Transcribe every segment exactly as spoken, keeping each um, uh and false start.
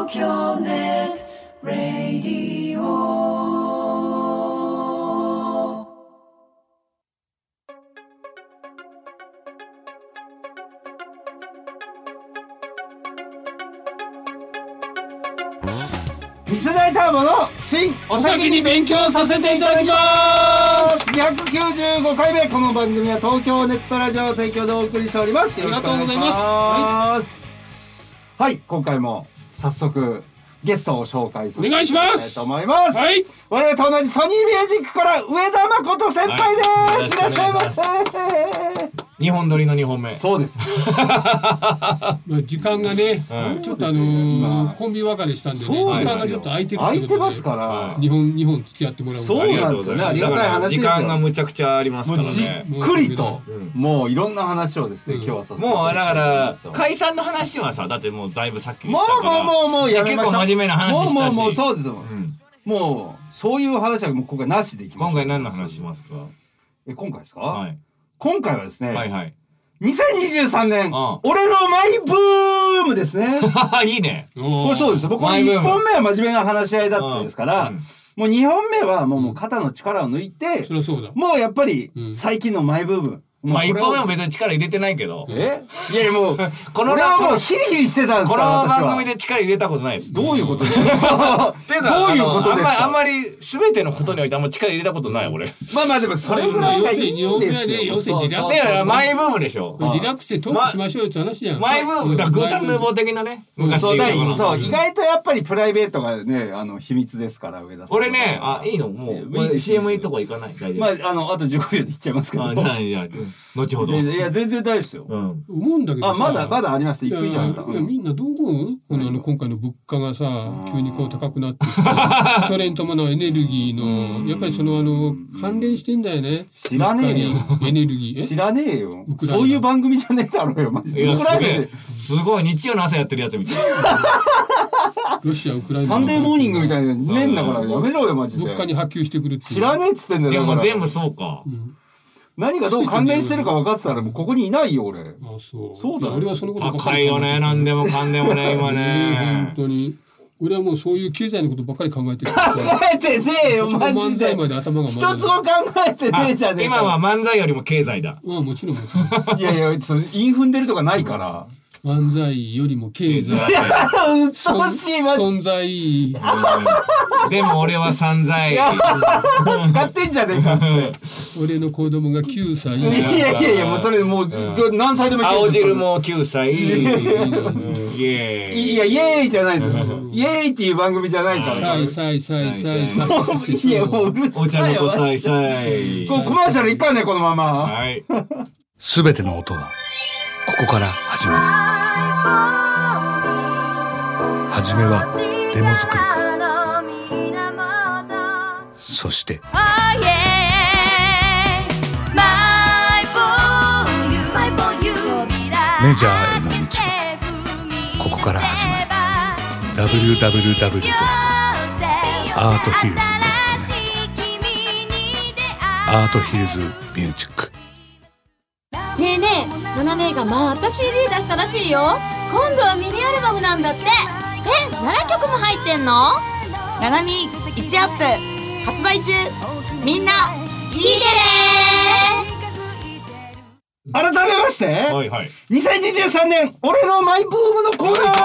東京ネットラディオ。 次世代ターボの新お先に勉強させていただきます。にひゃくきゅうじゅうごかいめ、この番組は東京ネットラジオ提供でお送りしております。よろしくお願いします。はい、はい、今回も早速ゲストを紹介させていただきたいと思います。はい、我々と同じソニーミュージックから上田誠先輩です、はい、いらっしゃいませ。 にほん撮りのにほんめ。 そうです時間がね、うん、ちょっとあのー、コンビ別れしたんでね、時間がちょっと空いてるってことで空いてますから、 にほんにほん付き合ってもらう。 そうなんですよね、ありがたい話ですよ。 時間がむちゃくちゃありますからね。 じっくりと、うん、もういろんな話をですね、うん、今日はさせていただきます。 もうだから解散の話はさ、だってもうだいぶさっきにしたから、 もうもうもうもうやめましょう。 結構真面目な話したし、 もうもうもうそうですよ、うん、もうそういう話はもう今回なしでいきましょう。 今回何の話しますか？ え、今回ですか？ はい、 今回はですね、 はいはい、 にせんにじゅうさんねん、俺のマイブームですね。 いいね。 これそうですよ。僕はいっぽんめは真面目な話し合いだったですから、うん、もうにほんめはもう、もう肩の力を抜いて、 そりゃそうだ。 もうやっぱり最近のマイブーム。 まあいっぽんめも別に力入れてないけど。 え？いやいやもう、この俺はもうヒリヒリしてたんですから。 この番組で力入れたことないです。 どういうことですか？ っていうか、どういうことですか？あんまり全てのことにおいてあんまり力入れたことない俺。 まあまあでもそれぐらいがいいんですよ。 要するにリラックス。 いやマイブームでしょ。 リラックスでトークしましょうよって話じゃん。 マイブームだグータンヌーボー的なね。昔で言うと。そう、意外とやっぱりプライベートがね、あの秘密ですから上田さん。 俺ね、あ、いいのもう シーエム とか行かない。 まああのあとじゅうごびょうで行っちゃいますけど。 あ、いや後ほど。 いや全然大丈夫ですよ。 思うんだけどあ、まだまだありました。いっぷん以上あった。 いやみんなどう思う？このあの今回の物価がさ急にこう高くなってそれに伴うエネルギーのやっぱりそのあの関連してんだよね。 知らねえよ。 エネルギー。 知らねえよ。そういう番組じゃねえだろうよマジで。 すごい日曜の朝やってるやつみたいな。 ロシアウクライナサンデーモーニングみたいなねえんだからやめろよマジで。 物価に波及してくるって。 知らねえっつってんだよ。 でも全部そうか。 何がどう関連してるか分かってたらもうここにいないよ俺。あ、 そう。 そうだ。 俺はそのこと高いよね、何でもかんでもね今ね。 本当に。俺はもうそういう経済のことばっかり考えてる。 考えてねえよマジで。 まで頭が一つも考えてねえじゃねえか。 今は漫才よりも経済だ。 ああもちろんもちろん。 いやいやそのインフンでるとかないから。 漫才よりも経済。 うっとうしいマジ。 存在。 でも俺は散財。 使ってんじゃねえかって。 俺の子供がきゅうさい。いやいやいやもうそれもう何歳でも。 青汁もきゅうさい。イエーイ。いやイエーイじゃないですよ。イエーイっていう番組じゃないから。 さいさいさいさいさい。 いやもううるさい。 お茶の子さいさい。 こうコマーシャルいっかんねこのまま。 はい。 すべての音はここから始まる。はじめはデモ作りか。そしてメジャーへの道はここから始まる。 ダブリューダブリューダブリュー ドット アートヒルズ ドット ネット アートヒルズミュージック。 ねえねえ、ナナ姉がまた シーディー 出したらしいよ。今度はミニアルバムなんだって。え、ななきょくも入ってんの？ ナナミいちアップ発売中。みんな聞いてね。改めまして、はいはい、にせんにじゅうさんねん俺のマイブームのコーナー。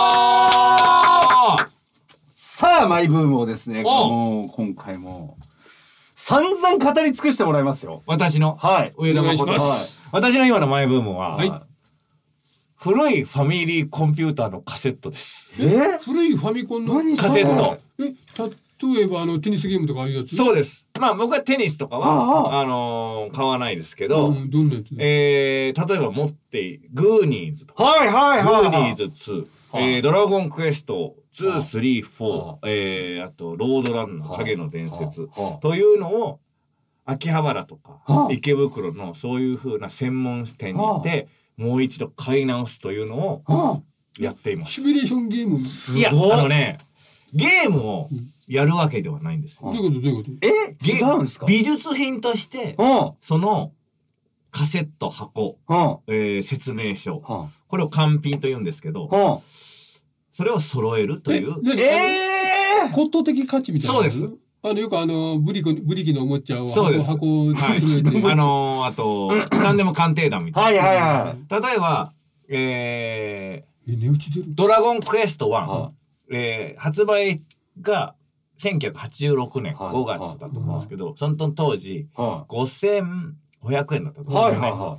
さあマイブームをですね、もう今回も散々語り尽くしてもらいますよ。 私の、 はい、 上田誠です。私の今のマイブームは、はい、古いファミリーコンピューターのカセットです。 えー、 古いファミコンのカセット。 え、例えばあのテニスゲームとかああいうやつ？ そうです。まあ僕はテニスとかは あ, あのー、買わないですけど、うん、 どんなやつ？ えー、例えば持ってグーニーズとか、 はいはいはい、 グーニーズツー、はい、えー、ドラゴンクエストツー、スリー、フォー、えー、あとロードランナー、影の伝説というのを秋葉原とか池袋のそういう風な専門店に行ってもう一度買い直すというのをやっています。 シミュレーションゲーム？ いや、あのね、ゲームをやるわけではないんですよ。 どういうことどういうこと？ え、違うんですか？ 美術品としてそのカセット、箱、えー、説明書、これを完品と言うんですけど、 それを揃えるという。 えー、骨董的価値みたいな。 そうです。 あのよくあのブリコブリキのおもちゃをそうです箱箱をはい、あのー、あと何でも鑑定団みたいな。 はいはいはい。 例えば、えー、え値打ち出る。 ドラゴンクエストワン、はえー、発売がせんきゅうひゃくはちじゅうろくねんごがつだと思うんですけど、その当時ごせんごひゃくえんだったと思うんですよね。はいはいはい、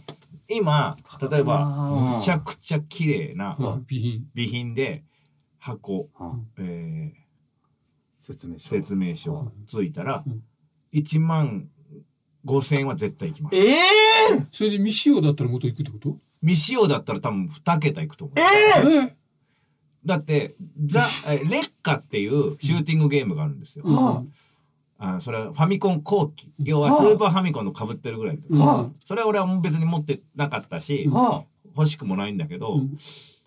今例えばむちゃくちゃ綺麗な備品、備品で箱、えー説明書説明書ついたらいちまんごせんえんは絶対いきます。 ええー、それで未使用だったら元いくってこと？ 未使用だったら多分に桁いくと思う。 えー、 だってザレッカっていうシューティングゲームがあるんですよ。うん、あそれはファミコン後期、要はスーパーファミコンの被ってるぐらいで、うん、それは俺は別に持ってなかったし、うん、欲しくもないんだけど、うん、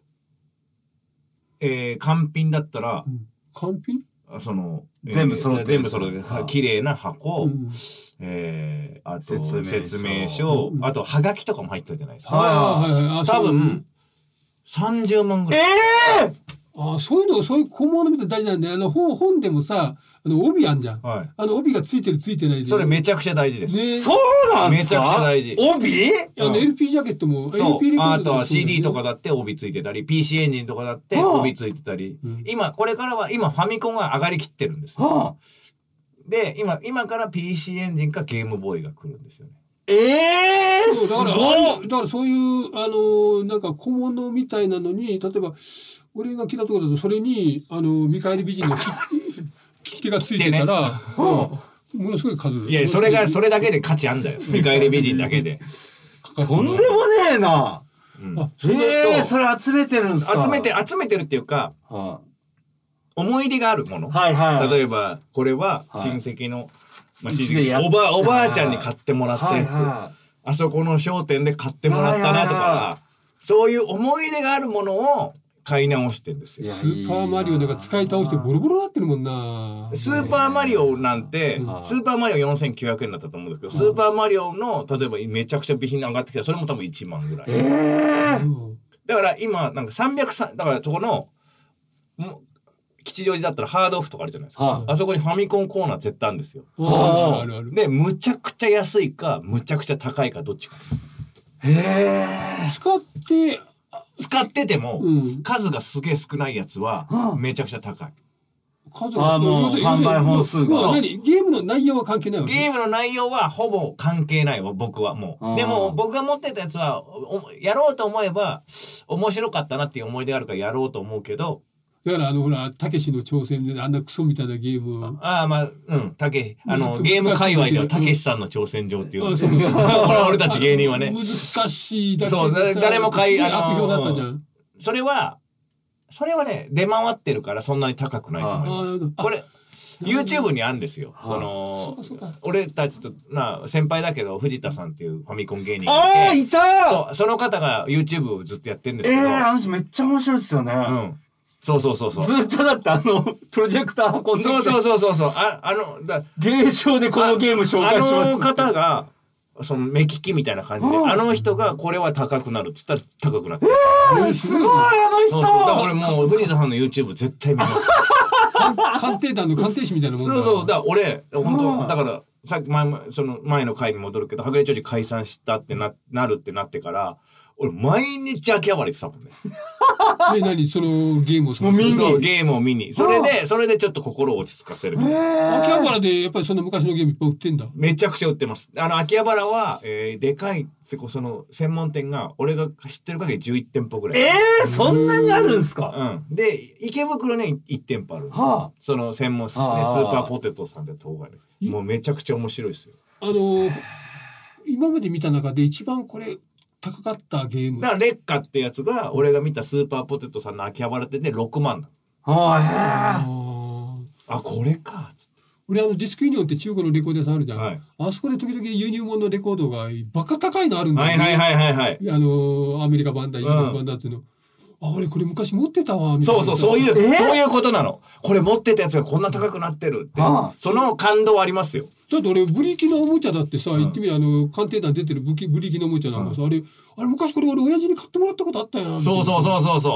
えー、完品だったら、 うん、完品？ その全部揃ってる、 全部揃ってる綺麗な箱、うん、えー、あと説明書、うん、あとハガキとかも入ってたじゃないですか。はいはいはい、多分さんじゅうまんぐらい。 えー、あそういうのそういう小物みたいな大事なんで、あの本本でもさあの帯あんじゃん、はい、あの帯がついてるついてないでそれめちゃくちゃ大事です、 ね、そうなんですか。 めちゃくちゃ大事。 帯？ あの エルピー ジャケットもそう エルピー あとは シーディー とかだって帯ついてたり ピーシー エンジンとかだって帯ついてたり、うん、今これからは今ファミコンが上がりきってるんですよ、はあ、で今今から ピーシー エンジンかゲームボーイが来るんですよね。 ええー、 そうだからだからそういうあのなんか小物みたいなのに例えば俺が来たところだとそれにあの見返り美人の利き手がついてたら、ね、うん、ものすごい数。 いやそれがそれだけで価値あんだよ。見返り美人だけで。 とんでもねえな。うん、あそれ、えー、それ集めてるんですか。 集めて集めてるっていうか、はあ、思い出があるもの。 はいはい、 例えばこれは親戚の、はいまあ、親戚おばおばあちゃんに買ってもらったやつ、はいはい、あそこの商店で買ってもらったなとか、はいはいはい、そういう思い出があるものを買い直してんですよ。 スーパーマリオなんか使い倒してボロボロなってるもんな。 スーパーマリオなんて、うん、スーパーマリオよんせんきゅうひゃくえんだったと思うんですけど、うん、スーパーマリオの例えばめちゃくちゃ備品上がってきたらそれも多分いちまんぐらい、えー、だから今なんかさんびゃくだからそこの吉祥寺だったらハードオフとかあるじゃないですか、はあ、あそこにファミコンコーナー絶対あるんですよ。あるあるでむちゃくちゃ安いかむちゃくちゃ高いかどっちか。 へー、 使って使ってても、うん、数がすげえ少ないやつはめちゃくちゃ高い。 数が少ない。販売本数が。何？ゲームの内容は関係ないわけ？ ゲームの内容はほぼ関係ないわ僕はもう。でも僕が持ってたやつはやろうと思えば面白かったなっていう思い出があるからやろうと思うけど。 だからあのほらたけしの挑戦であんなクソみたいなゲーム。 ああまあうんたけあのゲーム界隈ではたけしさんの挑戦状っていうの。俺たち芸人はね。 難しいだけど。そう誰も買いあの悪評だったじゃん。 それはそれはね出回ってるからそんなに高くないと思います。これ YouTube にあるんですよ。その俺たちとな先輩だけど藤田さんっていうファミコン芸人がいて、 ああいた。 そうその方が YouTube をずっとやってるんですけど。 ええー、あの人めっちゃ面白いですよね。うん。 そうそうそうそう。 ずっとだってあのプロジェクター運んで。 そうそうそうそうそう。ああのだ芸商でこのゲーム紹介します。 あの方がその目利きみたいな感じで、あの人がこれは高くなるっつったら高くなって。 えー、すごいあの人。そうそう。だから俺もう藤田さんの YouTube 絶対見ます。 鑑定団の鑑定士みたいなもんだ。 そうそう。だから俺本当だからさっき前その前の回に戻るけど、はぐれ長寿解散したってななるってなってから。俺毎日秋葉原行ってたもんね。 え何そのゲームをそうそうゲームを見にそれでそれでちょっと心を落ち着かせるみたいな。 秋葉原でやっぱりその昔のゲームいっぱい売ってんだ。 めちゃくちゃ売ってます。あの秋葉原は、えー、でかいその専門店が俺が知ってる限りじゅういち店舗ぐらい。 えー、そんなにあるんですか。 うん。で池袋にいち店舗あるんですよ。はあ、その専門、ね、スーパーポテトさんで東金でもうめちゃくちゃ面白いですよ。 あのー、今まで見た中で一番これ高かったゲームだからレッカってやつが俺が見たスーパーポテトさんの秋葉原店でろくまんだ。 ああこれかっつって。 俺あのディスクユニオンって中古のレコード屋さんあるじゃん、はい、あそこで時々輸入物のレコードがバカ高いのあるんだよね。 はいはいはいはい、 あのアメリカ版だイギリス版だっていうの、うん、あ俺これ昔持ってたわみたいな。 そうそうそういう、そういうことなの。これ持ってたやつがこんな高くなってるって、その感動ありますよ。 だって俺ブリキのおもちゃだってさ、うん、言ってみるあの鑑定団出てるブリキブリキのおもちゃなんかさ、うん、あれあれ昔これ俺親父に買ってもらったことあったよな。 そうそうそうそうそ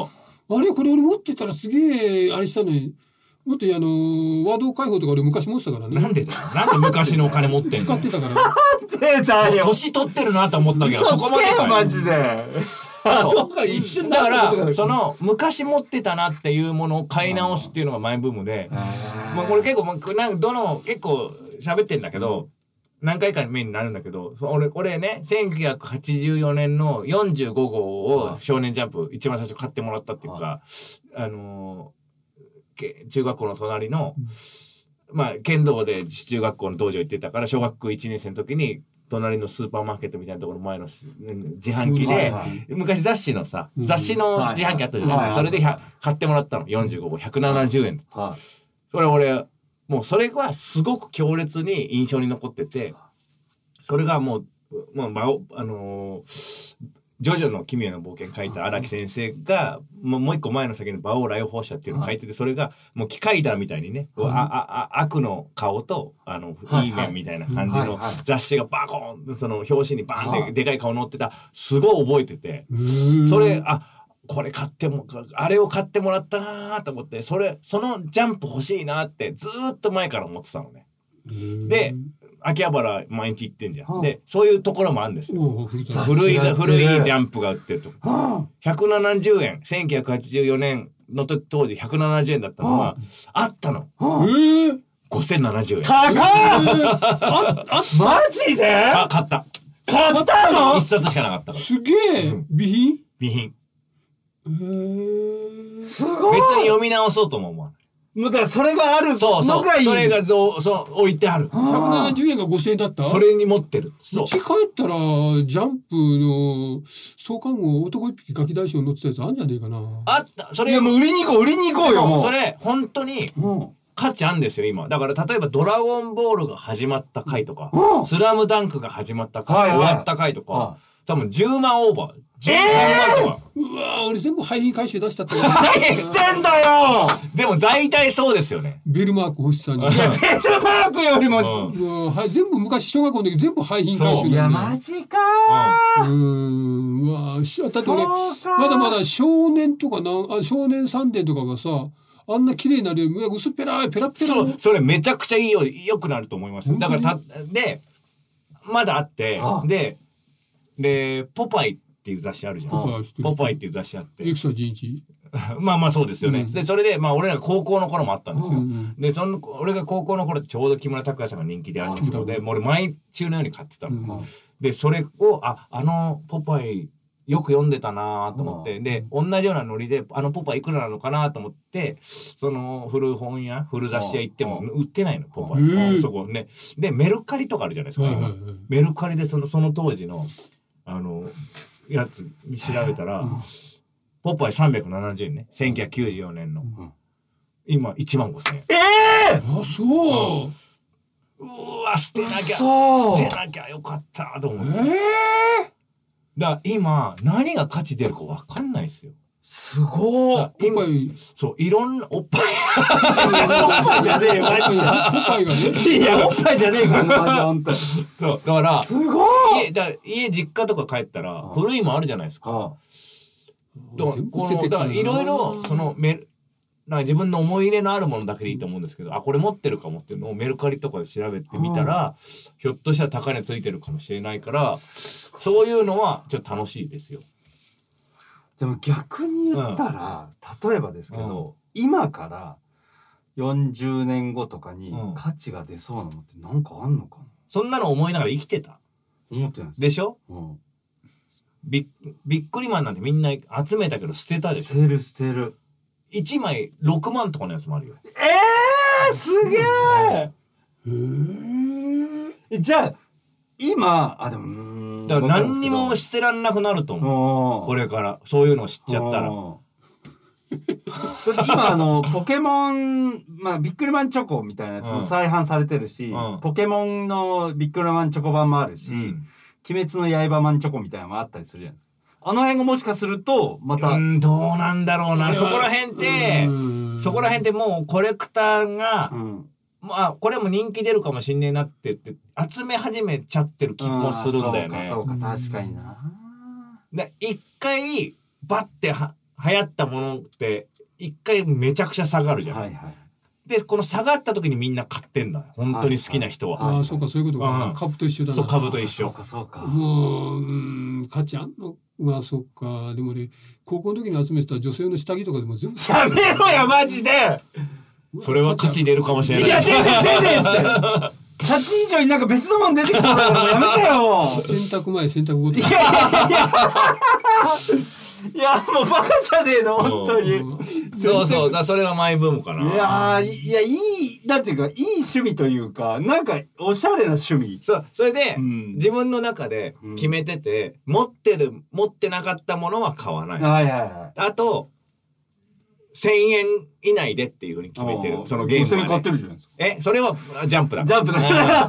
あれこれ俺持ってたらすげえあれしたのにもっとあのー、ワード解放とか俺昔持ってたからね。 なんでだよ。なんで昔のお金持ってんの。 使ってたから。 出たよ。 年取ってるなと思ったけど、そこまでかよ。 マジで。 一瞬だからその昔持ってたなっていうものを買い直すっていうのがマイブームで、まあこれ結構なんかどの結構喋ってんだけど。何回か目になるんだけど、俺、俺ね、せんきゅうひゃくはちじゅうよねんのよんじゅうごごうを少年ジャンプ一番最初買ってもらったっていうか、あのー、中学校の隣の、まあ、剣道で中学校の道場行ってたから、小学校いちねん生の時に、隣のスーパーマーケットみたいなところの前の自販機で、昔雑誌のさ、雑誌の自販機あったじゃないですか。それで買ってもらったの。よんじゅうごご、ひゃくななじゅうえん。それ俺、もうそれはすごく強烈に印象に残ってて、それがもう、もう、まあのー、ジョジョの奇妙な冒険書いた荒木先生が、もうもう一個前の先に馬王来訪者っていうのを書いてて、それがもう機械だみたいにね、あああ悪の顔と、あの、いい面みたいな感じの雑誌がバコーン、その表紙にバーンってでかい顔乗ってた、すごい覚えてて、それ、あ、これ買っても、あれを買ってもらったなと思って、それ、そのジャンプ欲しいなってずーっと前から思ってたのね。で、秋葉原毎日行ってんじゃん。で、そういうところもあるんですよ。古い、古いジャンプが売ってるとこ。ひゃくななじゅうえん、せんきゅうひゃくはちじゅうよねんの時当時ひゃくななじゅうえんだったのは、あったの。ごせんななじゅうえん。 高っマジでか買った。 買ったの一冊しかなかったから。 すげえ備品備品。 すごい。 別に読み直そうとも思わない。 もうだからそれがあるのがいい。 そうそう。それがそうそう置いてある。 ひゃくななじゅうえんがごせんえんだった。 それに持ってる。 うち帰ったらジャンプの創刊号男一匹ガキ大将載ってたやつあるんじゃねえかな。 あった。それいやもう売りに行こう売りに行こうよ。もうそれ本当に価値あるんですよ今。だから例えばドラゴンボールが始まった回とか、スラムダンクが始まった回、終わった回とか、多分じゅうまんオーバー。じゅうさんまんとか。 うわー俺全部廃品回収出したって。 何してんだよ。 でも大体そうですよね。 ベルマーク星さんに。 いやベルマークよりも、 うんはい、全部昔小学校の時全部廃品回収だよね。 いやマジかー。うーんうわーだって俺まだまだ少年とかなあ少年サンデーとかがさあんな綺麗なる薄っぺらいペラペラ。 そうそれめちゃくちゃいいよ良くなると思いますよ。だからたでまだあってででポパイっていう雑誌あるじゃん。ポパイっていう雑誌あって。 エクサじんいち。 まあまあそうですよね。うん、でそれでまあ俺らが高校の頃もあったんですよ。うんうん、でその俺が高校の頃ちょうど木村拓哉さんが人気であるんですけど、でもう俺毎週のように買ってたの。うん、でそれをああのポパイよく読んでたなと思って、うん、で同じようなノリであのポパイいくらなのかなと思ってその古本屋古雑誌屋行っても売ってないのポパイ、うん、そこね。でメルカリとかあるじゃないですか。今メルカリでそのその当時のあのやつ調べたら、うん、ポパイさんびゃくななじゅうえんね。せんきゅうひゃくきゅうじゅうよねんの。うん、今いちまんごせんえん。 ええー、あ、そう。 うわ、捨てなきゃ。捨てなきゃよかったと思って。えー、だから今、何が価値出るか分かんないですよ。 すごい。今、そう、いろんな、おっぱい。 おっぱいじゃねえよ、マジで。おっぱいがね。いや、おっぱいじゃねえか、マジで、ほんと。 そう、だから、 すごい。 家、だ家、実家とか帰ったら、古いもあるじゃないですか。だから、この、だから、いろいろ、その、め、なんか自分の思い入れのあるものだけでいいと思うんですけど、あ、これ持ってるかもっていうのをメルカリとかで調べてみたら、ひょっとしたら高値ついてるかもしれないから、そういうのは、ちょっと楽しいですよ。 でも逆に言ったら、うん、例えばですけど、うん、今からよんじゅうねんごとかに価値が出そうなのってなんかあんのかな、うん、 そんなの思いながら生きてた思ってないです。 でしょ、うん、び, びっくりマンなんてみんな集めたけど捨てたでしょ。 捨てる捨てる。 いちまいろくまんとかのやつもあるよ。 えー、すげえ、 うん、 えじゃあ今あでもだから何にも捨てらんなくなると思う。これからそういうのを知っちゃったら。 今あのポケモン、まあ、ビックリマンチョコみたいなやつも再販されてるし、うん、ポケモンのビックリマンチョコ版もあるし、うん、鬼滅の刃マンチョコみたいなのもあったりするじゃないですか。あの辺がもしかするとまたうんどうなんだろうな。そこら辺ってそこら辺ってもうコレクターが、うん、まあこれも人気出るかもしんねえなって言って集め始めちゃってる気もするんだよね。 そうかそうか確かにな。 で一回バッては流行ったものって一回めちゃくちゃ下がるじゃん、はいはい、でこの下がった時にみんな買ってんだよ本当に好きな人は、 はいはい、ああそうかそういうことか、うん、株と一緒だな。 そう株と一緒。 そうかそうかもう、うん、価値あんの。まあそっか。でもね高校の時に集めてた女性の下着とかでも全部やめろやマジで。それは価値出るかもしれない。いや出て出てってはち以上になんか別のもん出てきそうだからやめてよ。 洗濯前洗濯後とか。 いやいやいやいやもうバカじゃねえの本当に。 そうそうだそれがマイブームかな。 いやいやいいなんていうかいい趣味というかなんかおしゃれな趣味。 そうそれで、うん、自分の中で決めてて、うん、持ってる持ってなかったものは買わない。はいはいはい。あとせんえん以内でっていうふうに決めてる。そのゲームは、ね。買ってるじゃないですか。えそれはジャンプだ。 ジャンプだ。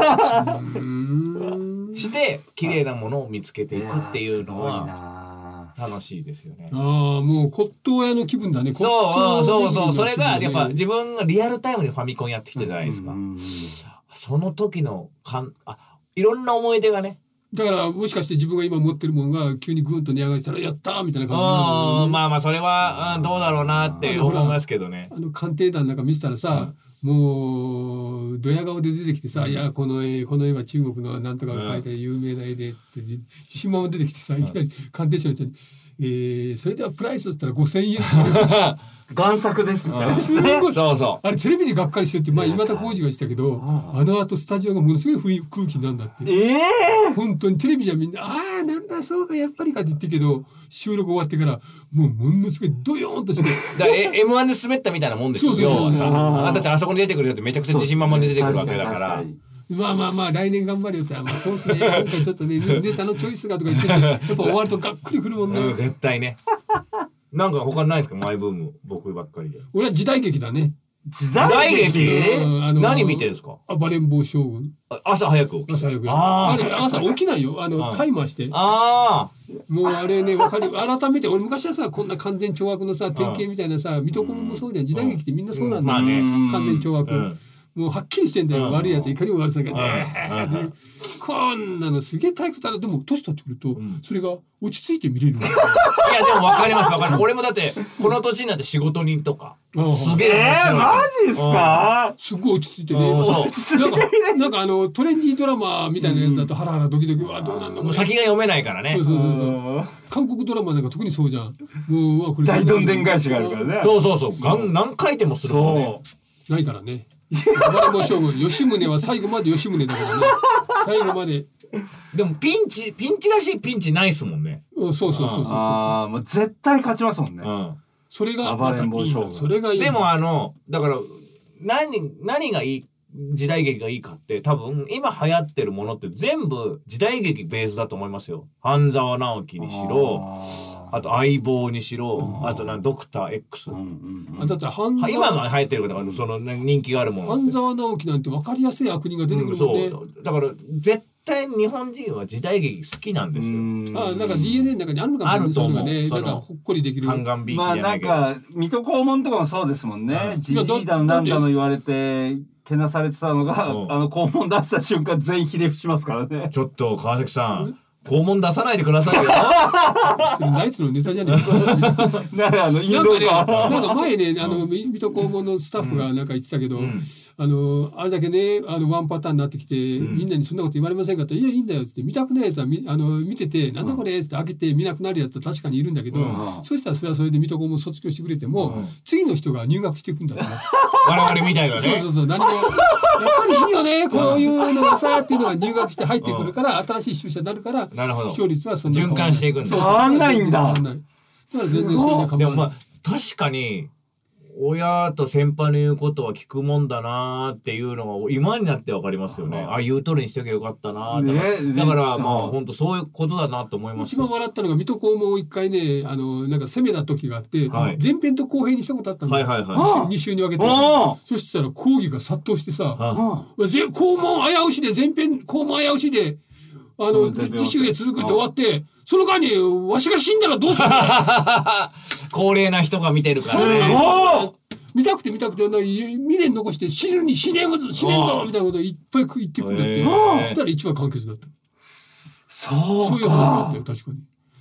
して綺麗なものを見つけていくっていうのは楽しいですよね。 ああもう骨董屋の気分だね。 そうそうそうそれがやっぱ自分がリアルタイムでファミコンやってきたじゃないですか。その時のかんあいろんな思い出がね。 だからもしかして自分が今持ってるものが急にグンと値上がりしたらやったーみたいな感じになる、ね、 まあまあそれはどうだろうなって思いますけどね。 あの鑑定団なんか見てたらさ、うん、もうドヤ顔で出てきてさ、うん、いやこの絵この絵は中国のなんとかが描いた有名な絵でって自信満々出てきてさいきなり鑑定士の人に、えー、それではプライスっつったらごせんえん贋作ですみたいな。 そうそう。 あれテレビでがっかりしてって前今田耕司がしたけど、あの後スタジオがものすごい空気なんだって。ええー。本当にテレビじゃみんなああなんだそうかやっぱりかって言ってけど収録終わってからもうものすごいドヨーンとして。 だからエムワン で滑ったみたいなもんですよ。要はさ、だってあそこに出てくるよってめちゃくちゃ自信満々で出てくるわけだから。 まあまあまあ来年頑張るよってまあそうですね今回ちょっとねネタのチョイスがとか言っててやっぱ終わるとがっくりくるもんね。 うん、絶対ね。なんか他ないですかマイブーム僕ばっかりで。 俺は時代劇だね。 時代劇、 うんあのー、何見てるんですか。 あバレンボー将軍。 朝早く起き朝早くああれ朝起きないよあのタイマーしてあもうあれね分かる改めて俺昔はさこんな完全懲悪のさ典型みたいなさ水戸黄門もそうじゃん時代劇ってみんなそうなんだ、うんまあね、完全懲悪、うんもうはっきりしてんだよ、うん、悪いやついかにも悪さがね、うん、こんなのすげえ退屈だな。でも年取ってくると、うん、それが落ち着いて見れるいやでも分かります分かります俺もだってこの年になって仕事人とかすげえ面白い、 えー、マジっすか。 すごい落ち着いてねなんかなんかあのトレンディードラマみたいなやつだとハラハラドキドキはどうなんだもう先が読めないからね。 そうそうそうそう韓国ドラマなんか特にそうじゃん。もううわこれ大どんでん返しがあるからね。 そうそうそうそう何回転もするもんね。 ないからねバレンボー将軍吉宗は最後まで吉宗だからね最後まで。 でもピンチピンチらしいピンチないっすもんね。 そうそうそうそうそうああもう絶対勝ちますもんね、うん、 それがバレンボー将軍それがいい。 でもあのだから何何がいい時代劇がいいかって多分今流行ってるものって全部時代劇ベースだと思いますよ。半沢直樹にしろ あ, あと相棒にしろあとなんドクター X、うんうんうん、 だって半沢今の流行ってるからその、ね、人気があるもの半沢直樹なんて分かりやすい悪人が出てくるもんね、うん、 そうだから絶対日本人は時代劇好きなんですよ。 あなんか ディーエヌエー の中にあるのかもしれない。そういうのがねなんかほっこりできる半眼ビーキまあなんか水戸黄門とかもそうですもんね。ジジイだのなんだの言われてけなされてたのが、うん、あの肛門出した瞬間全員ひれ伏しますからね。 ちょっと川崎さん肛門出さないでくださいよそれナイツのネタじゃねえかなんかあのなんかねなんか前ねあの水戸黄門のスタッフがなんか言ってたけど、うん、あのあれだけねあのワンパターンになってきて、うん、みんなにそんなこと言われませんかっていやいいんだよっつって見たくないやつはあの見ててなんだこれっつって開けて見なくなるやつは確かにいるんだけど、うん、そしたらそれはそれで水戸黄門卒業してくれても、うん、次の人が入学していくんだから我々みたいなねそうそうそう何もやっぱりいいよねこういうのがさっていうのが入学して入ってくるから新しい出社になるからなるほど視聴率はそんな循環していくんだ。 変わんないんだ。 だから全然それで構わない。 でもまあ確かに親と先輩の言うことは聞くもんだなっていうのが今になって分かりますよね。ああ言う通りにしておけばよかったなだから、ね、だからまあ本当そういうことだなと思います。 一番笑ったのが水戸黄門を一回ねあのなんか攻めた時があって、はい、前編と後編にしたことあったんだよ、はいはいはい、に週に分けてそしたら講義が殺到してさ黄門危うしで前編黄門危うしであの次週へ続くって終わってその間にわしが死んだらどうするんだ高齢な人が見てるからね。 見たくて見たくて未練残して死ぬに死ねんぞ死ねんぞみたいなことをいっぱい言ってくれてだからいちわ完結だった。 そうそういう話だったよ確かに。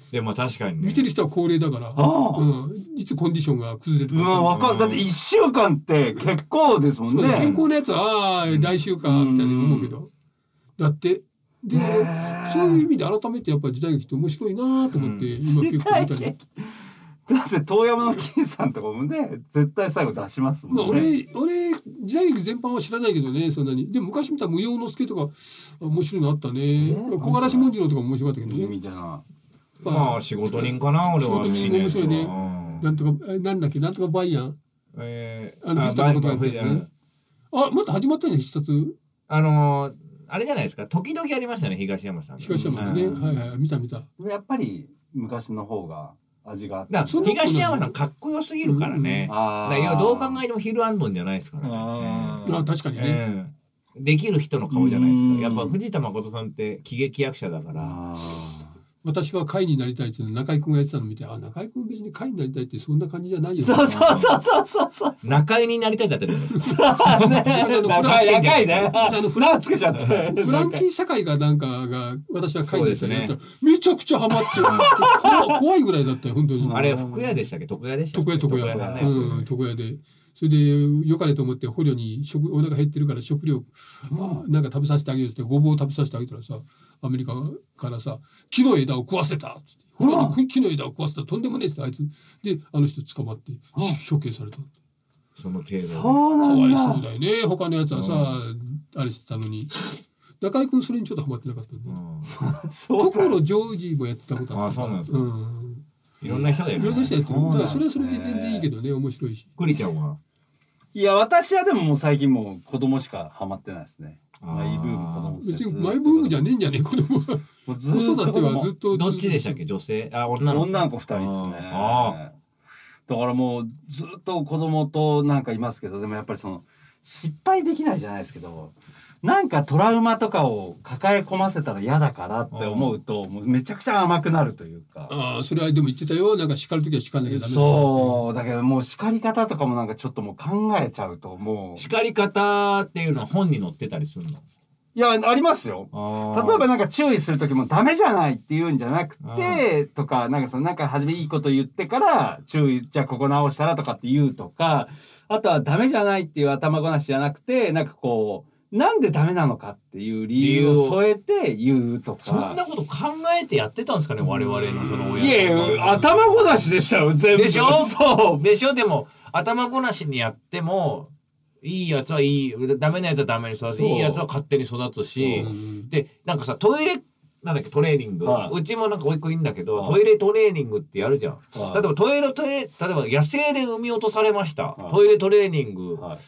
でも確かにね見てる人は高齢だから、うん、いつコンディションが崩れるかうわわかる。だっていっしゅうかんって結構ですもんね。 健康なやつはああ来週かみたいに思うけど、だってでそういう意味で改めてやっぱり時代劇って面白いなと思って、うん、今結構見たり。 だって遠山の金さんとかもね絶対最後出しますもんね。 まあ、俺俺時代劇全般は知らないけどねそんなに。でも昔見た無用之助とか面白いのあったね。小柄し文次郎とかも面白かったけどね。 みたいな。 まあ仕事人かな俺は好きなやつは。 仕事人も面白いね。うん、なんとかなんだっけなんとかバイアン。 えー、 あの藤田誠やつね。あまた始まったね必殺。 あのー、あれじゃないですか時々ありましたね東山さん。 東山ね、うん、はいはい見た見た。 やっぱり昔の方が。味がだ東山さんかっこよすぎるからね、うん、あだからどう考えてもヒルアンドンじゃないですからね。 ああ確かにね、 えー、できる人の顔じゃないですか。やっぱ藤田誠さんって喜劇役者だから。 私は会になりたいっていうの中居君がやってたのを見てあ中居君別に会になりたいってそんな感じじゃないよ。 そうそうそうそうそうそう中居になりたいだったじゃないですか。中居中居ねあのフランつけちゃってフランキー堺がなんかが私は会になりたいってやったらめちゃくちゃハマって怖いぐらいだったよ本当に。 あれ福屋でしたっけ床屋でしたっけ。 床屋床屋うん床屋でそれでよかれと思って捕虜に食お腹減ってるから食料、うん、なんか食べさせてあげようってごぼうを食べさせてあげたらさアメリカからさ木の枝を食わせたっつって捕虜に木の枝を食わせたとんでもねえっつってあいつであの人捕まって処刑された。 その程度そうなんだ。 かわいそうだよね他のやつはさ、うん、あれしてたのに中居君それにちょっとハマってなかったんで、うん、所ジョージもやってたことあった。 あそうなんですか、うん、いろんな人だよね。 いろんな人やってる。だからそれはそれで全然いいけどね面白いし。 クリちゃんはいや私はでももう最近もう子供しかハマってないですね。マイブーム子供。 別にマイブームじゃねえんじゃねえ子供は。子育てはずっとどっちでしたっけ女性あ女の子女の子ふたりですね。あだからもうずっと子供となんかいますけどでもやっぱりその失敗できないじゃないですけどなんかトラウマとかを抱え込ませたら嫌だからって思うともうめちゃくちゃ甘くなるというか。 ああそれはでも言ってたよなんか叱るときは叱んなきゃダメだ。 そうだけどもう叱り方とかもなんかちょっともう考えちゃうともう叱り方っていうのは本に載ってたりするの。 いやありますよ。例えばなんか注意する時もダメじゃないって言うんじゃなくてとかなんかそのなんか初めいいこと言ってから注意じゃあここ直したらとかって言うとかあとはダメじゃないっていう頭ごなしじゃなくてなんかこうなんでダメなのかっていう理由を添えて言うとか。 そんなこと考えてやってたんですかね我々のその親。 いやいや頭ごなしでしたよ全部。 でしょそうでしょ。でも頭ごなしにやってもいいやつはいいダメなやつはダメに育ついいやつは勝手に育つし、でなんかさトイレなんだっけトレーニング、はい、うちもなんかおいっ子いいんだけど、はい、トイレトレーニングってやるじゃん、はい、例えばトイレトレ例えば野生で産み落とされました、はい、トイレトレーニング、はい、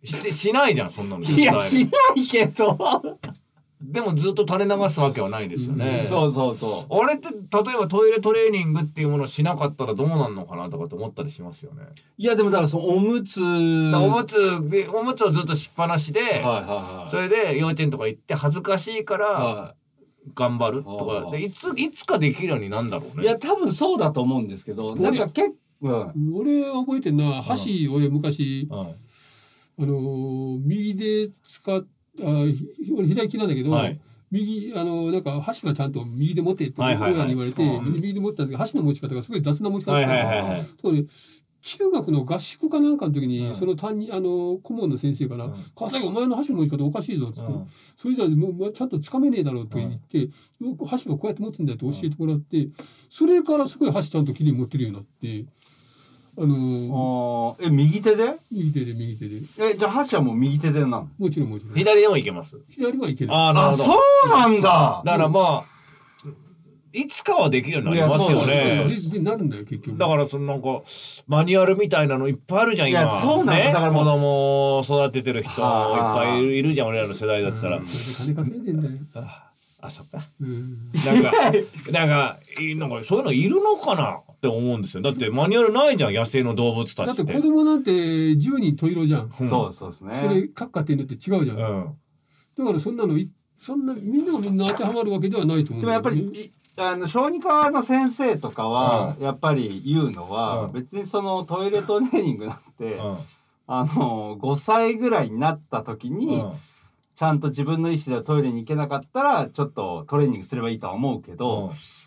し, しないじゃんそんなの。 いやしないけどでもずっと垂れ流すわけはないですよね、 うん、そうそうそう。 あれって例えばトイレトレーニングっていうものをしなかったらどうなんのかなとかって思ったりしますよね。 いやでもだからそのおむつおむつおむつをずっとしっぱなしで、はいはいはい、それで幼稚園とか行って恥ずかしいから頑張るとか、はいはい、でいついつかできるようになんだろうね。 いや多分そうだと思うんですけどなんか結構、 うん、俺覚えてんな箸、うん、俺昔、うん、あのー、右で使ってあ俺左利きなんだけど、はい、右あのなんか箸はちゃんと右で持ってって親に言われて、はいはいはい、右で持ってたんだけど箸の持ち方がすごい雑な持ち方だった、はいはいはいはい、そうで中学の合宿かなんかの時に、うん、その担任あの顧問の先生から「川崎、うん、お前の箸の持ち方おかしいぞ」っつって、うん、それじゃもうちゃんとつかめねえだろうと言って、うん、箸はこうやって持つんだよって教えてもらって、それからすごい箸ちゃんときれいに持ってるようになって。あのー、 あえ右手で右手で右手でえじゃあ箸はもう右手でなの。 もちろんもちろん左でもいけます。 左はいける。 あなるほど。 そうなんだ。 だからまあいつかはできるようになりますよね。 でなるんだよ結局。 だからそのなんかマニュアルみたいなのいっぱいあるじゃん今。いやそうなんだ、ね、だから子供を育ててる人いっぱいいる、いるじゃん俺らの世代だったら。 うん、金稼いでんだよ。 あそっか、うん、なんかなんかなんかそういうのいるのかなって思うんですよ。だってマニュアルないじゃん野生の動物たちって。 だって子供なんてじゅうにん十色じゃん、 うん、そうそうですね。 それ各家庭によって違うじゃん、うん、だからそんなのそんなみんながみんな当てはまるわけではないと思うんだよね。 でもやっぱりあの小児科の先生とかはやっぱり言うのは、うん、別にそのトイレトレーニングなんて、うん、あのごさいぐらいになった時に、うんちゃんと自分の意思でトイレに行けなかったらちょっとトレーニングすればいいとは思うけど、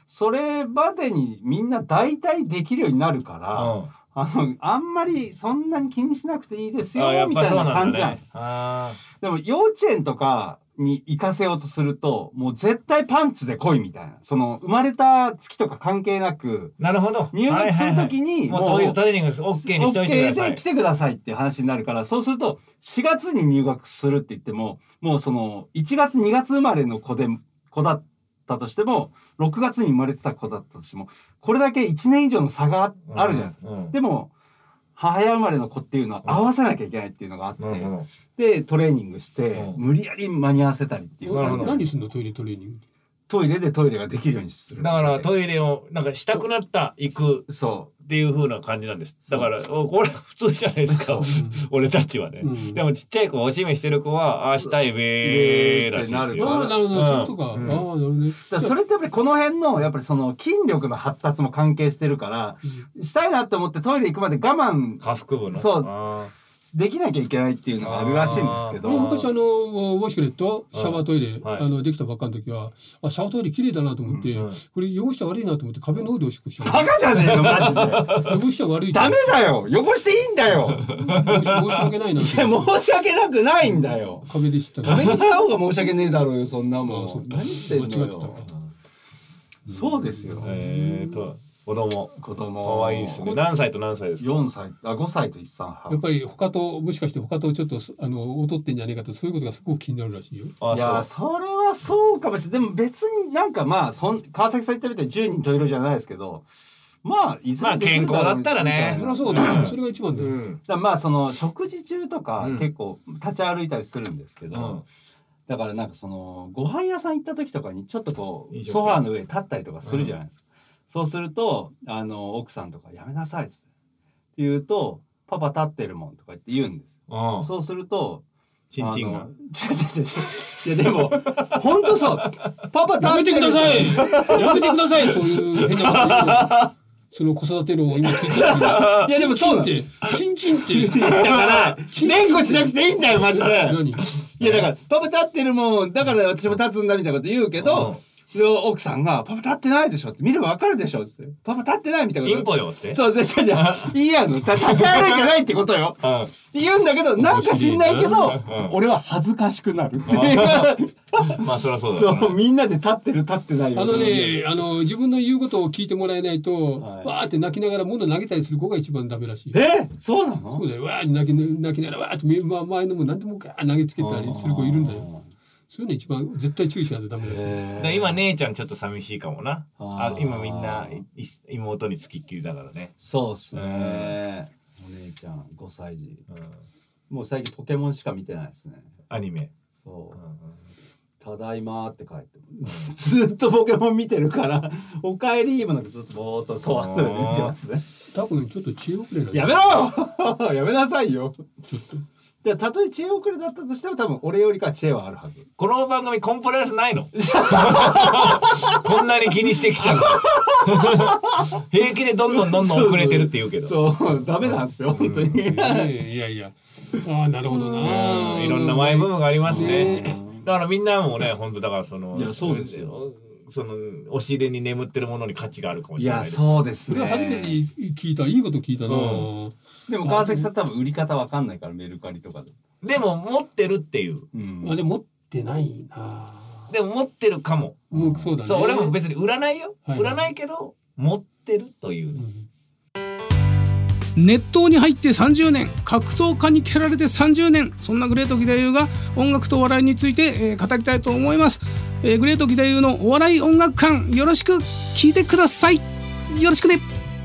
それまでにみんな大体できるようになるから、うん、あのあんまりそんなに気にしなくていいですよみたいな感じじゃん、ね、あでも幼稚園とかに行かせようとするともう絶対パンツで来いみたいな、その生まれた月とか関係なく、 なるほど、 入学するときにもうトレーニング OK にしといてください、 OK で来てくださいっていう話になるから、そうするとしがつに入学するって言ってももうそのいちがつにがつ生まれの子で子だったとしてもろくがつに生まれてた子だったとしてもこれだけいちねん以上の差があるじゃないですか、うんうん、でも早生まれの子っていうのは合わせなきゃいけないっていうのがあって、うん、でトレーニングして、うん、無理やり間に合わせたりっていう、 うん、何すんのトイレトレーニング、 トイレでトイレができるようにする、 だからトイレをなんかしたくなった行くそうっていう風な感じなんです。だからこれ普通じゃないですか俺たちはね、うん、でもちっちゃい子おしめしてる子はああしたいべーらしいですよ。 ああなるほど、そういうことか、うん、ああなるほどね。 だそれってやっぱりこの辺のやっぱりその筋力の発達も関係してるから、うん、したいなって思ってトイレ行くまで我慢下腹部のそうできなきゃいけないっていうのがあるらしいんですけど、 昔あのウォシュレットシャワートイレ、はい、あのできたばっかの時はあシャワートイレ綺麗だなと思って、うんうん、これ汚しちゃ悪いなと思って壁の上でおしっこしちゃう。 バカじゃねえよマジで汚しちゃ悪いダメだよ、汚していいんだよ申し訳ないな。いや申し訳なくないんだよ壁でした壁にした方が申し訳ねえだろうよそんなもん。何してんのよ。そうですよ。 えーと子供子供可愛いですね。何歳と何歳ですか？ よんさいあごさいといっさいはん。 やっぱり他ともしかして他とちょっとあの劣ってんじゃねえかと、そういうことがすごく気になるらしいよ。 いや そ, それはそうかもしれない。でも別になんかまあそん川崎さん言ったみたいにじゅうにん十色じゃないですけど、まあいずれまあ健康だったらね。 そりゃそうだ。それが一番だよ。うん、 だまあその食事中とか結構立ち歩いたりするんですけど。うん、だからなんかそのご飯屋さん行った時とかにちょっとこうソファーの上に立ったりとかするじゃないですか。うん、そうするとあの奥さんとかやめなさいって言うとパパ立ってるもんとか言って言うんですよ。そうするとチンチンが違う違う違ういやでも本当そうパパ立ってるやめてくださいやめてくださいそういう変なその子育て論を今聞いてる。いやでもそうってチンチンってだから連呼しなくていいんだよマジで。 何？ いやだからパパ立ってるもんだから私も立つんだみたいなこと言うけど、うん奥さんがパパ立ってないでしょって見ればわかるでしょってパパ立ってないみたいなことインポよってそうじゃじゃじゃいいやの立ち歩いてないってことよ、うん、って言うんだけどなんか知んないけど、うん、俺は恥ずかしくなるっていうまあそりゃそうだ、 ね、そうみんなで立ってる立ってないよあのねあの自分の言うことを聞いてもらえないと、はい、わーって泣きながら物投げたりする子が一番ダメらしい。 えそうなの？ そうだよわーって泣き泣きながらわーって、ま、前のも何でも投げつけたりする子いるんだよ。そういうの一番絶対注意しないとダメだし、 ね、今姉ちゃんちょっと寂しいかもな。ああ今みんな妹につきっきりだからね。 そうっすね。お姉ちゃんごさい児、うん、もう最近ポケモンしか見てないですね。 アニメそう、うん、ただいまって書いてずっとポケモン見てるからおかえりもなくずっとぼーっとそう後で見てますね。 多分ちょっと知恵遅れだやめろやめなさいよちょっとでたとえ知恵遅れだったとしても多分俺よりか知恵はあるはず。 この番組コンプライアンスないのこんなに気にしてきたの平気でどんどんどんどん遅れてるって言うけどそうそうダメなんですよ、うん、本当にいやいやいやああなるほどな、 いろんなマイブームがありますね。だからみんなもね本当だからそのいやそうですよその押し入れに眠ってるものに価値があるかもしれないです。 いやそうですね。 それは初めて聞いたいいこと聞いたな、うん、 でも川崎さん多分売り方わかんないからメルカリとかででも持ってるっていう、 うん、あでも持ってないな。 でも持ってるかも、 うん、そうだね。 そう俺も別に売らないよ、はい、売らないけど持ってるという、うん、 熱湯に入ってさんじゅうねん、格闘家に蹴られてさんじゅうねん、そんなグレート義太夫が音楽とお笑いについて、えー、語りたいと思います、えー、グレート義太夫のお笑い音楽館よろしく聞いてください。よろしくね。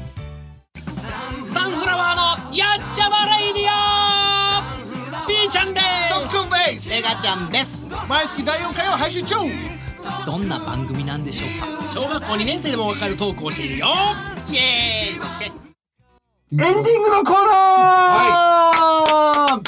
サンフラワーのやっちゃまレイディオ B ちゃんです。 ドックンです。 メガちゃんです。 毎月だいよんかいを配信中。 どんな番組なんでしょうか。小学校にねん生でもわかるトークをしているよ。イエーイ。そつけエンディングのコーナー、はい、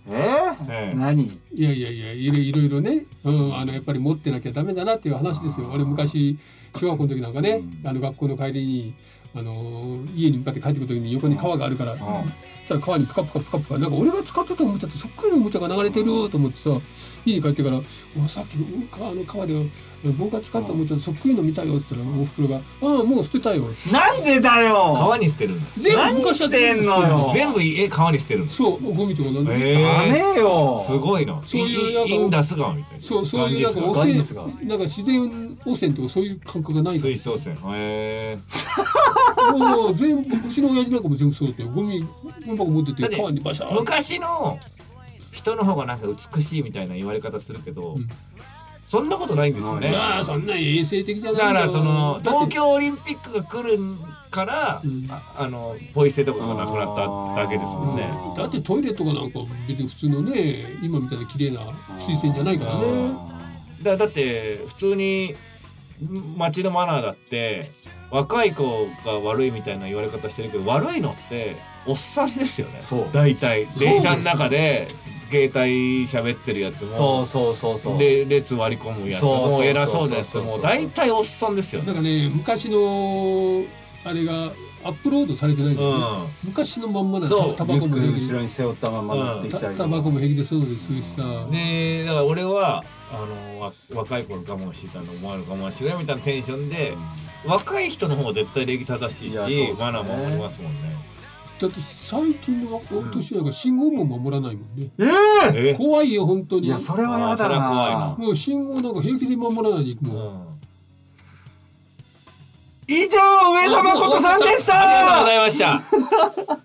えー、えー、何いやいやいやいろいろね、うん、あのやっぱり持ってなきゃダメだなっていう話ですよ。俺昔小学校の時なんかね、うん、あの学校の帰りにあの家に向かって帰ってくる時に横に川があるから、うん、そしたら川にプカプカプカプカなんか俺が使ってたおもちゃってそっくりのおもちゃが流れてると思ってさ、家に帰ってからさっき川の川で僕が使ったもうちょっとそっくりの見たよって言ったらおふくろが「ああもう捨てたよ」 なんでだよ。 川に捨てるの。 全部昔は全部捨てるの全部え川に捨てるの。 そうゴミとかなんで、 えー、 ダメよ。 すごいな。 そういうインダス川みたいな。 そうそういうなんか汚染なんか自然汚染とかそういう感覚がないから水質汚染。へえもう全部うちの親父なんかも全部そうだったよ。ゴミゴミ箱持ってて川にバシャー。 昔の人の方がなんか美しいみたいな言われ方するけど、うん、そんなことないんですよね。 いやそんな衛生的じゃないだからその東京オリンピックが来るから、うん、あ, あのポイ捨てとかがなくなっただけですもんね。 だってトイレとかなんか別に普通のね今みたいな綺麗な水洗じゃないからね。 だだって普通に街のマナーだって若い子が悪いみたいな言われ方してるけど悪いのっておっさんですよね。大体電車の中で携帯喋ってるやつもそうそうそうそうで列割り込むやつも偉そうなやつも大体おっさんですよね。 なんかね昔のあれがアップロードされてないんだよね、うん、昔のまんまだとタバコも平気で後ろに背負ったまま乗ってきたりとか、 タバコも平気でそうでするしさ、 でだから俺はあの若い頃我慢してたのお前の我慢しろよみたいなテンションで、うん、若い人の方が絶対礼儀正しいし、ね、マナー守りますもんね。 だって最近の年なんか信号も守らないもんね。 えー、怖いよ本当に。 いやそれはやだな。 怖いな。 もう信号なんか平気で守らないでいくもん。うん、 以上上田誠さんでした。 ありがとうございました。